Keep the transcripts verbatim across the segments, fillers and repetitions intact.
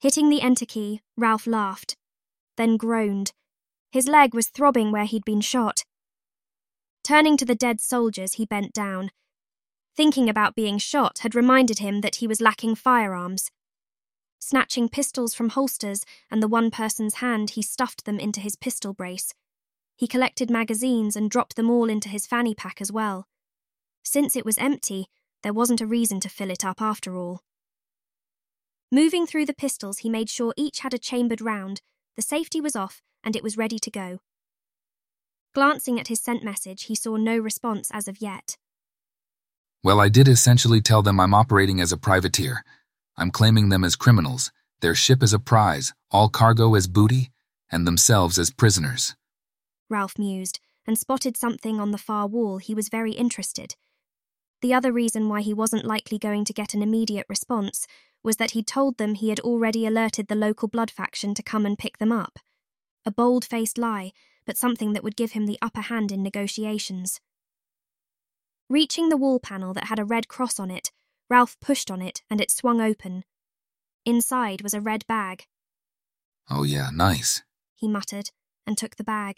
Hitting the enter key, Ralph laughed, then groaned. His leg was throbbing where he'd been shot. Turning to the dead soldiers, he bent down. Thinking about being shot had reminded him that he was lacking firearms. Snatching pistols from holsters and the one person's hand, he stuffed them into his pistol brace. He collected magazines and dropped them all into his fanny pack as well. Since it was empty, there wasn't a reason to fill it up after all. Moving through the pistols, he made sure each had a chambered round, the safety was off, and it was ready to go. Glancing at his sent message, he saw no response as of yet. Well, I did essentially tell them I'm operating as a privateer. I'm claiming them as criminals, their ship as a prize, all cargo as booty, and themselves as prisoners. Ralph mused, and spotted something on the far wall. He was very interested. The other reason why he wasn't likely going to get an immediate response was that he'd told them he had already alerted the local blood faction to come and pick them up. A bold-faced lie, but something that would give him the upper hand in negotiations. Reaching the wall panel that had a red cross on it, Ralph pushed on it and it swung open. Inside was a red bag. Oh yeah, nice, he muttered, and took the bag.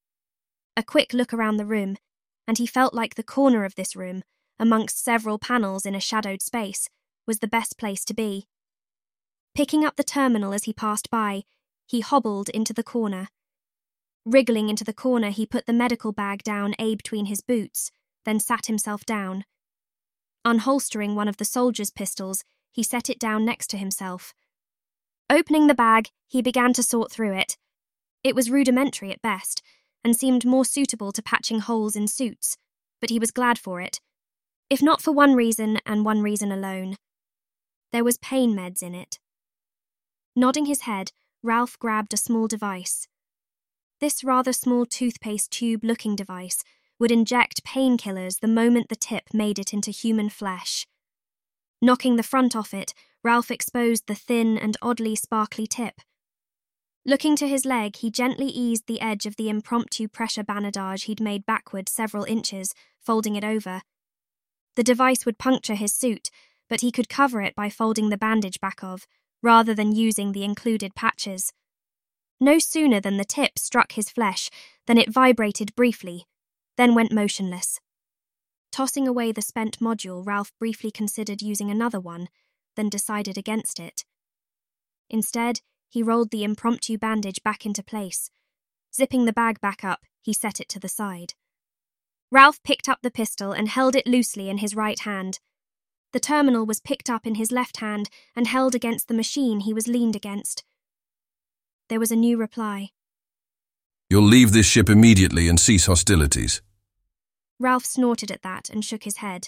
A quick look around the room, and he felt like the corner of this room, amongst several panels in a shadowed space, was the best place to be. Picking up the terminal as he passed by, he hobbled into the corner. Wriggling into the corner, he put the medical bag down A between his boots, then sat himself down. Unholstering one of the soldier's pistols, he set it down next to himself. Opening the bag, he began to sort through it. It was rudimentary at best, and seemed more suitable to patching holes in suits, but he was glad for it, if not for one reason and one reason alone. There was pain meds in it. Nodding his head, Ralph grabbed a small device. This rather small toothpaste tube-looking device would inject painkillers the moment the tip made it into human flesh. Knocking the front off it, Ralph exposed the thin and oddly sparkly tip. Looking to his leg, he gently eased the edge of the impromptu pressure bandage he'd made backward several inches, folding it over. The device would puncture his suit, but he could cover it by folding the bandage back of, rather than using the included patches. No sooner than the tip struck his flesh than it vibrated briefly, then went motionless. Tossing away the spent module, Ralph briefly considered using another one, then decided against it. Instead, he rolled the impromptu bandage back into place. Zipping the bag back up, he set it to the side. Ralph picked up the pistol and held it loosely in his right hand. The terminal was picked up in his left hand and held against the machine he was leaned against. There was a new reply. You'll leave this ship immediately and cease hostilities. Ralph snorted at that and shook his head.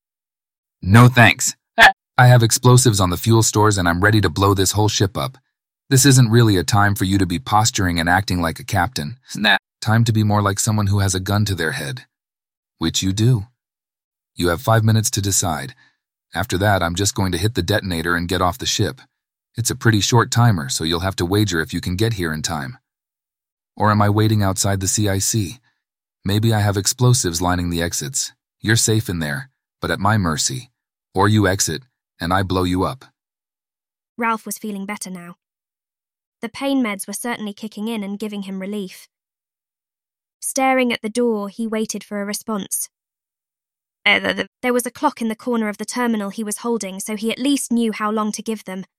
No thanks. I have explosives on the fuel stores and I'm ready to blow this whole ship up. This isn't really a time for you to be posturing and acting like a captain. Snap. Time to be more like someone who has a gun to their head. Which you do. You have five minutes to decide. After that, I'm just going to hit the detonator and get off the ship. It's a pretty short timer, so you'll have to wager if you can get here in time. Or am I waiting outside the C I C? Maybe I have explosives lining the exits. You're safe in there, but at my mercy. Or you exit, and I blow you up. Ralph was feeling better now. The pain meds were certainly kicking in and giving him relief. Staring at the door, he waited for a response. Uh, the, the, there was a clock in the corner of the terminal he was holding, so he at least knew how long to give them.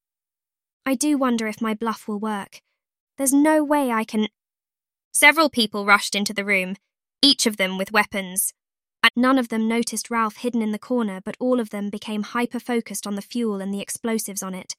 I do wonder if my bluff will work. There's no way I can... Several people rushed into the room, each of them with weapons. None of them noticed Ralph hidden in the corner, but all of them became hyper-focused on the fuel and the explosives on it.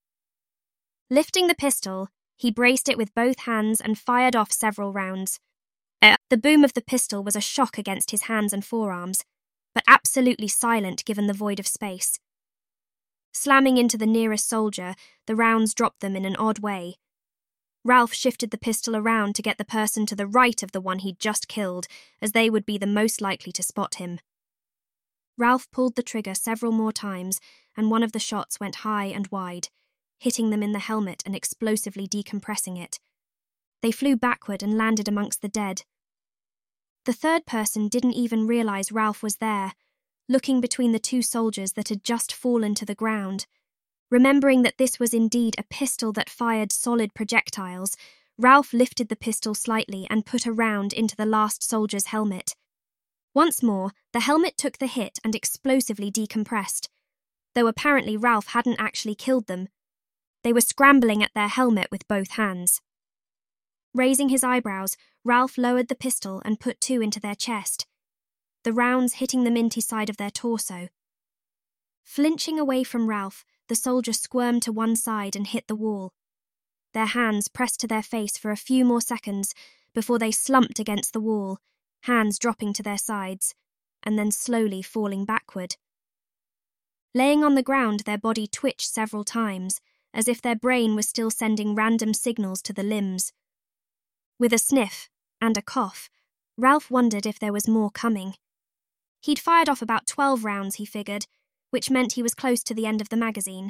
Lifting the pistol, he braced it with both hands and fired off several rounds. Uh, the boom of the pistol was a shock against his hands and forearms, but absolutely silent given the void of space. Slamming into the nearest soldier, the rounds dropped them in an odd way. Ralph shifted the pistol around to get the person to the right of the one he'd just killed, as they would be the most likely to spot him. Ralph pulled the trigger several more times, and one of the shots went high and wide, hitting them in the helmet and explosively decompressing it. They flew backward and landed amongst the dead. The third person didn't even realize Ralph was there, looking between the two soldiers that had just fallen to the ground. Remembering that this was indeed a pistol that fired solid projectiles, Ralph lifted the pistol slightly and put a round into the last soldier's helmet. Once more, the helmet took the hit and explosively decompressed, though apparently Ralph hadn't actually killed them. They were scrambling at their helmet with both hands. Raising his eyebrows, Ralph lowered the pistol and put two into their chest, the rounds hitting the minty side of their torso. Flinching away from Ralph, the soldier squirmed to one side and hit the wall. Their hands pressed to their face for a few more seconds before they slumped against the wall, hands dropping to their sides, and then slowly falling backward. Laying on the ground, their body twitched several times, as if their brain was still sending random signals to the limbs. With a sniff and a cough, Ralph wondered if there was more coming. He'd fired off about twelve rounds, he figured, which meant he was close to the end of the magazine.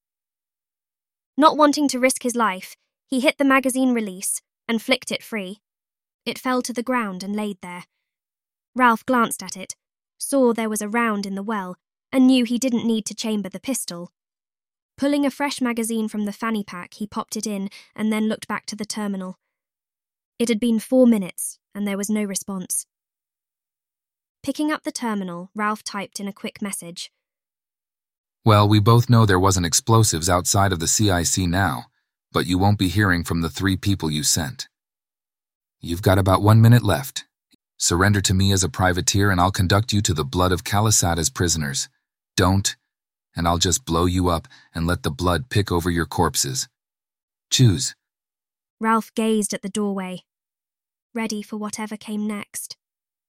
Not wanting to risk his life, he hit the magazine release and flicked it free. It fell to the ground and laid there. Ralph glanced at it, saw there was a round in the well, and knew he didn't need to chamber the pistol. Pulling a fresh magazine from the fanny pack, he popped it in and then looked back to the terminal. It had been four minutes, and there was no response. Picking up the terminal, Ralph typed in a quick message. Well, we both know there wasn't explosives outside of the C I C now, but you won't be hearing from the three people you sent. You've got about one minute left. Surrender to me as a privateer and I'll conduct you to the blood of Khalisad as prisoners. Don't, and I'll just blow you up and let the blood pick over your corpses. Choose. Ralph gazed at the doorway, ready for whatever came next.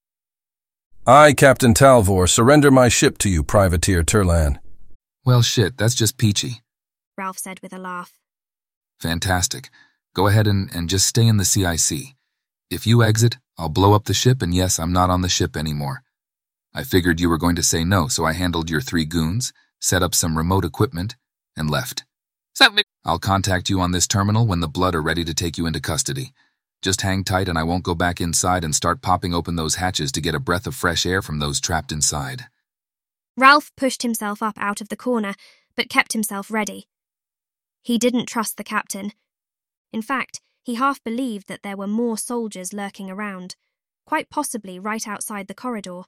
I, Captain Talvor, surrender my ship to you, Privateer Turlan. Well, shit, that's just peachy. Ralph said with a laugh. Fantastic. Go ahead and, and just stay in the C I C. If you exit, I'll blow up the ship, and yes, I'm not on the ship anymore. I figured you were going to say no, so I handled your three goons, set up some remote equipment, and left. I'll contact you on this terminal when the blood are ready to take you into custody. Just hang tight and I won't go back inside and start popping open those hatches to get a breath of fresh air from those trapped inside. Ralph pushed himself up out of the corner, but kept himself ready. He didn't trust the captain. In fact, he half believed that there were more soldiers lurking around, quite possibly right outside the corridor.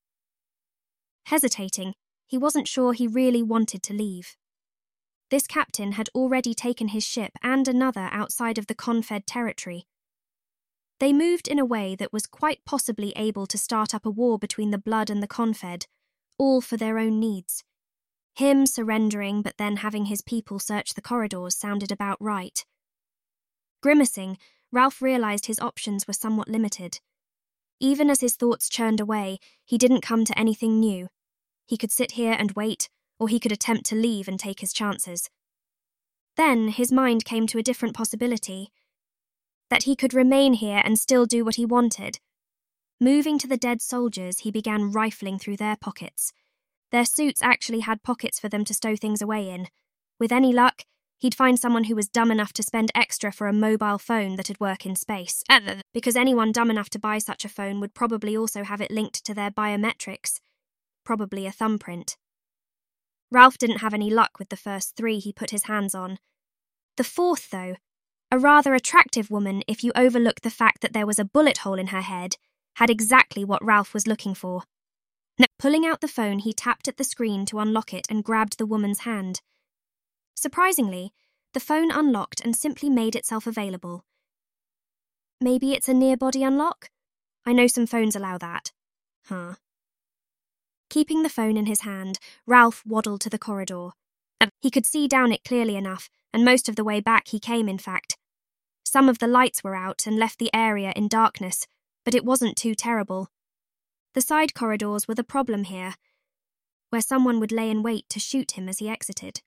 Hesitating, he wasn't sure he really wanted to leave. This captain had already taken his ship and another outside of the Confed territory. They moved in a way that was quite possibly able to start up a war between the Blood and the Confed, all for their own needs. Him surrendering but then having his people search the corridors sounded about right. Grimacing, Ralph realized his options were somewhat limited. Even as his thoughts churned away, he didn't come to anything new. He could sit here and wait, or he could attempt to leave and take his chances. Then his mind came to a different possibility. That he could remain here and still do what he wanted. Moving to the dead soldiers, he began rifling through their pockets. Their suits actually had pockets for them to stow things away in. With any luck, he'd find someone who was dumb enough to spend extra for a mobile phone that'd work in space, because anyone dumb enough to buy such a phone would probably also have it linked to their biometrics, probably a thumbprint. Ralph didn't have any luck with the first three he put his hands on. The fourth, though, a rather attractive woman if you overlook the fact that there was a bullet hole in her head, had exactly what Ralph was looking for. Now, pulling out the phone, he tapped at the screen to unlock it and grabbed the woman's hand. Surprisingly, the phone unlocked and simply made itself available. Maybe it's a near-body unlock? I know some phones allow that. Huh. Keeping the phone in his hand, Ralph waddled to the corridor. He could see down it clearly enough, and most of the way back he came, in fact. Some of the lights were out and left the area in darkness, but it wasn't too terrible. The side corridors were the problem here, where someone would lay in wait to shoot him as he exited.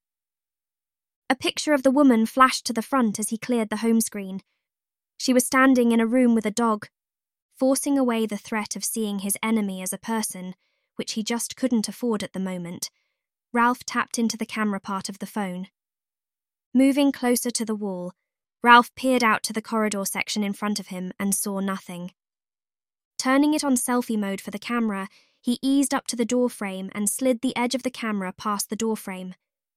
A picture of the woman flashed to the front as he cleared the home screen. She was standing in a room with a dog, forcing away the threat of seeing his enemy as a person, which he just couldn't afford at the moment. Ralph tapped into the camera part of the phone. Moving closer to the wall, Ralph peered out to the corridor section in front of him and saw nothing. Turning it on selfie mode for the camera, he eased up to the door frame and slid the edge of the camera past the door frame.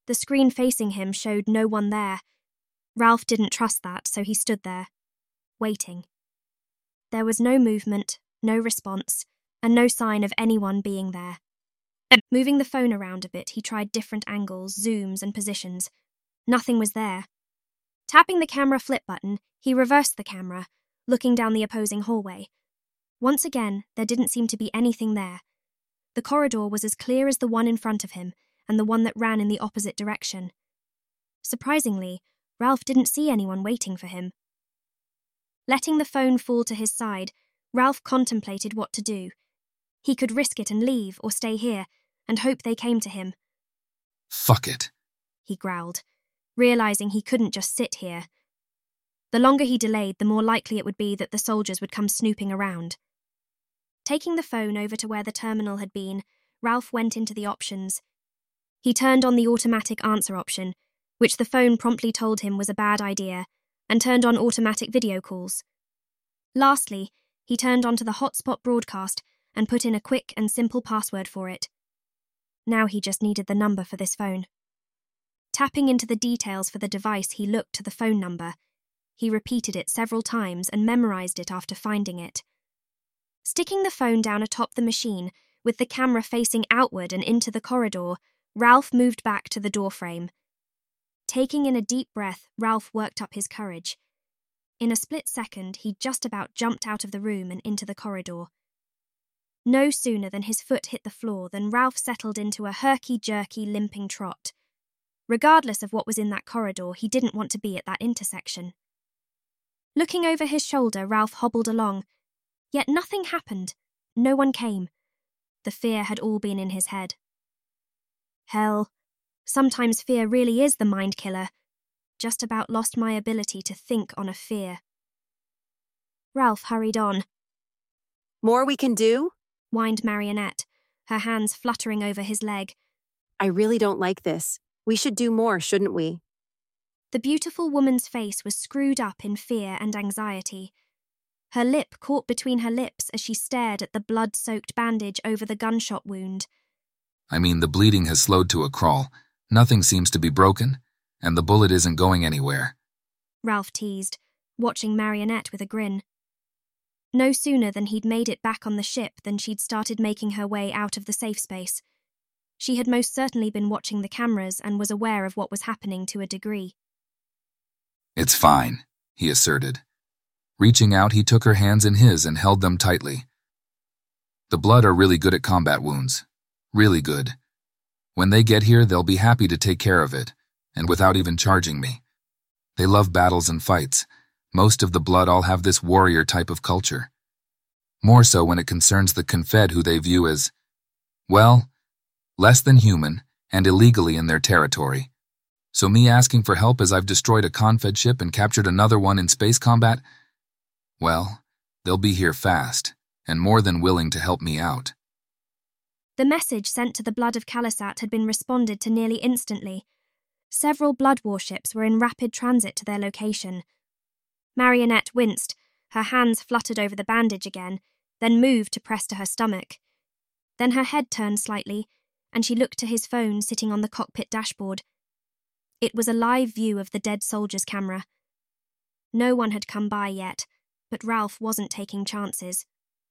The screen facing him showed no one there. Ralph didn't trust that, so he stood there, waiting. There was no movement, no response, and no sign of anyone being there. Moving the phone around a bit, he tried different angles, zooms, and positions. Nothing was there. Tapping the camera flip button, he reversed the camera, looking down the opposing hallway. Once again, there didn't seem to be anything there. The corridor was as clear as the one in front of him, and the one that ran in the opposite direction. Surprisingly, Ralph didn't see anyone waiting for him. Letting the phone fall to his side, Ralph contemplated what to do. He could risk it and leave, or stay here, and hope they came to him. Fuck it, he growled, realizing he couldn't just sit here. The longer he delayed, the more likely it would be that the soldiers would come snooping around. Taking the phone over to where the terminal had been, Ralph went into the options. He turned on the automatic answer option, which the phone promptly told him was a bad idea, and turned on automatic video calls. Lastly, he turned onto the hotspot broadcast and put in a quick and simple password for it. Now he just needed the number for this phone. Tapping into the details for the device, he looked to the phone number. He repeated it several times and memorized it after finding it. Sticking the phone down atop the machine, with the camera facing outward and into the corridor, Ralph moved back to the doorframe. Taking in a deep breath, Ralph worked up his courage. In a split second, he just about jumped out of the room and into the corridor. No sooner than his foot hit the floor than Ralph settled into a herky-jerky, limping trot. Regardless of what was in that corridor, he didn't want to be at that intersection. Looking over his shoulder, Ralph hobbled along. Yet nothing happened. No one came. The fear had all been in his head. Hell, sometimes fear really is the mind killer. Just about lost my ability to think on a fear. Ralph hurried on. More we can do? Whined Marionette, her hands fluttering over his leg. I really don't like this. We should do more, shouldn't we? The beautiful woman's face was screwed up in fear and anxiety. Her lip caught between her lips as she stared at the blood-soaked bandage over the gunshot wound. I mean, the bleeding has slowed to a crawl. Nothing seems to be broken, and the bullet isn't going anywhere. Ralph teased, watching Marionette with a grin. No sooner than he'd made it back on the ship than she'd started making her way out of the safe space. She had most certainly been watching the cameras and was aware of what was happening to a degree. It's fine, he asserted. Reaching out, he took her hands in his and held them tightly. The Blood are really good at combat wounds. Really good. When they get here, they'll be happy to take care of it, and without even charging me. They love battles and fights. Most of the Blood all have this warrior type of culture. More so when it concerns the Confed, who they view as, well, less than human and illegally in their territory. So me asking for help as I've destroyed a Confed ship and captured another one in space combat? Well, they'll be here fast, and more than willing to help me out. The message sent to the Blood of Khalisat had been responded to nearly instantly. Several Blood warships were in rapid transit to their location. Marionette winced, her hands fluttered over the bandage again, then moved to press to her stomach. Then her head turned slightly, and she looked to his phone sitting on the cockpit dashboard. It was a live view of the dead soldier's camera. No one had come by yet, but Ralph wasn't taking chances.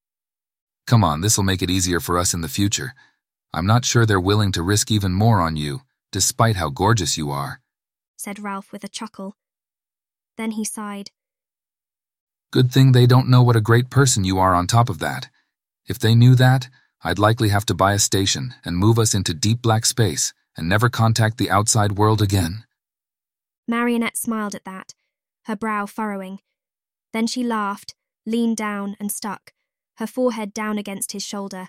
Come on, this'll make it easier for us in the future. I'm not sure they're willing to risk even more on you, despite how gorgeous you are, said Ralph with a chuckle. Then he sighed. Good thing they don't know what a great person you are on top of that. If they knew that, I'd likely have to buy a station and move us into deep black space and never contact the outside world again. Marionette smiled at that, her brow furrowing. Then she laughed, leaned down and stuck, her forehead down against his shoulder.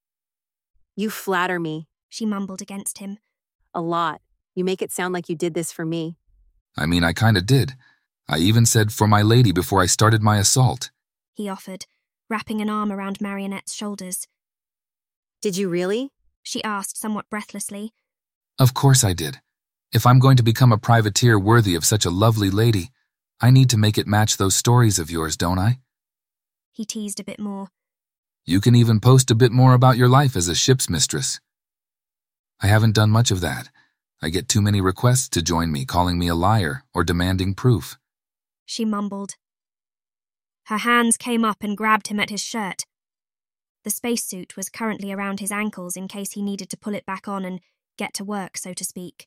You flatter me, she mumbled against him. A lot. You make it sound like you did this for me. I mean, I kinda did. I even said for my lady before I started my assault, he offered, wrapping an arm around Marionette's shoulders. Did you really? She asked somewhat breathlessly. Of course I did. If I'm going to become a privateer worthy of such a lovely lady, I need to make it match those stories of yours, don't I? He teased a bit more. You can even post a bit more about your life as a ship's mistress. I haven't done much of that. I get too many requests to join me, calling me a liar or demanding proof. She mumbled. Her hands came up and grabbed him at his shirt. The spacesuit was currently around his ankles in case he needed to pull it back on and get to work, so to speak.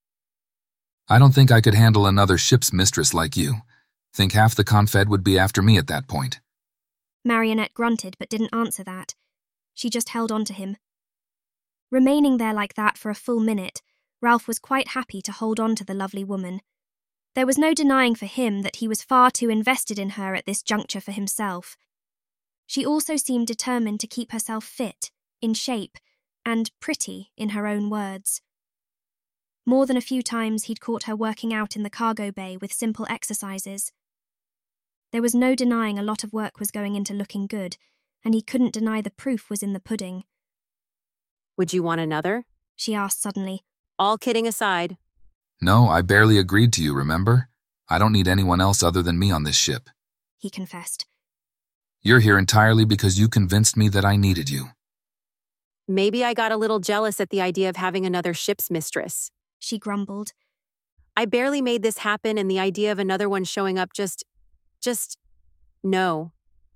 I don't think I could handle another ship's mistress like you. Think half the Confed would be after me at that point. Marionette grunted but didn't answer that. She just held on to him. Remaining there like that for a full minute, Ralph was quite happy to hold on to the lovely woman. There was no denying for him that he was far too invested in her at this juncture for himself. She also seemed determined to keep herself fit, in shape, and pretty, in her own words. More than a few times he'd caught her working out in the cargo bay with simple exercises. There was no denying a lot of work was going into looking good, and he couldn't deny the proof was in the pudding. Would you want another? She asked suddenly. All kidding aside. No, I barely agreed to you, remember? I don't need anyone else other than me on this ship. He confessed. You're here entirely because you convinced me that I needed you. Maybe I got a little jealous at the idea of having another ship's mistress. She grumbled. I barely made this happen, and the idea of another one showing up just... just... no.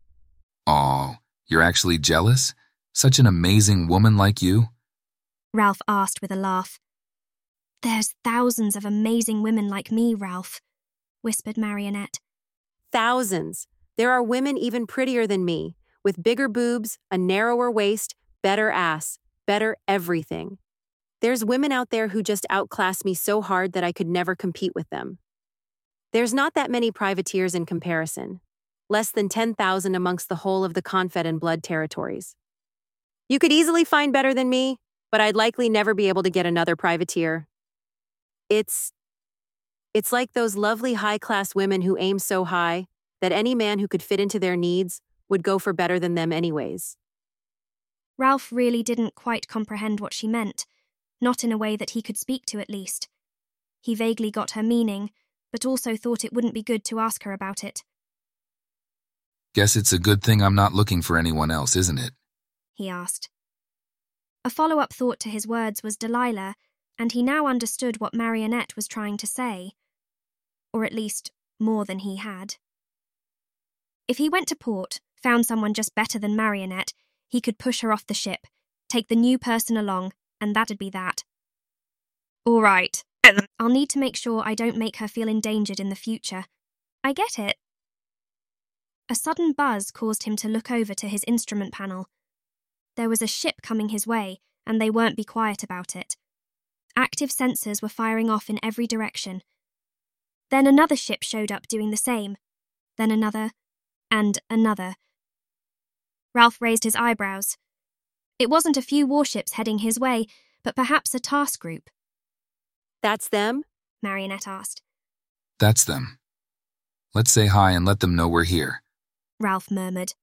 Oh, you're actually jealous? Such an amazing woman like you? Ralph asked with a laugh. There's thousands of amazing women like me, Ralph, whispered Marionette. Thousands. There are women even prettier than me, with bigger boobs, a narrower waist, better ass, better everything. There's women out there who just outclass me so hard that I could never compete with them. There's not that many privateers in comparison. Less than ten thousand amongst the whole of the Confed and Blood territories. You could easily find better than me, but I'd likely never be able to get another privateer. It's... It's like those lovely high-class women who aim so high that any man who could fit into their needs would go for better than them anyways. Ralph really didn't quite comprehend what she meant, not in a way that he could speak to at least. He vaguely got her meaning, but also thought it wouldn't be good to ask her about it. Guess it's a good thing I'm not looking for anyone else, isn't it? He asked. A follow-up thought to his words was Delilah, and he now understood what Marionette was trying to say. Or at least, more than he had. If he went to port, found someone just better than Marionette, he could push her off the ship, take the new person along, and that'd be that. All right. I'll need to make sure I don't make her feel endangered in the future. I get it. A sudden buzz caused him to look over to his instrument panel. There was a ship coming his way, and they weren't be quiet about it. Active sensors were firing off in every direction. Then another ship showed up doing the same. Then another, and another. Ralph raised his eyebrows. It wasn't a few warships heading his way, but perhaps a task group. That's them? Marionette asked. That's them. Let's say hi and let them know we're here. Ralph murmured.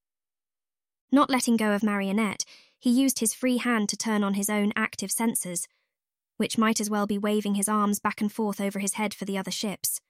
Not letting go of Marionette, he used his free hand to turn on his own active sensors, which might as well be waving his arms back and forth over his head for the other ships.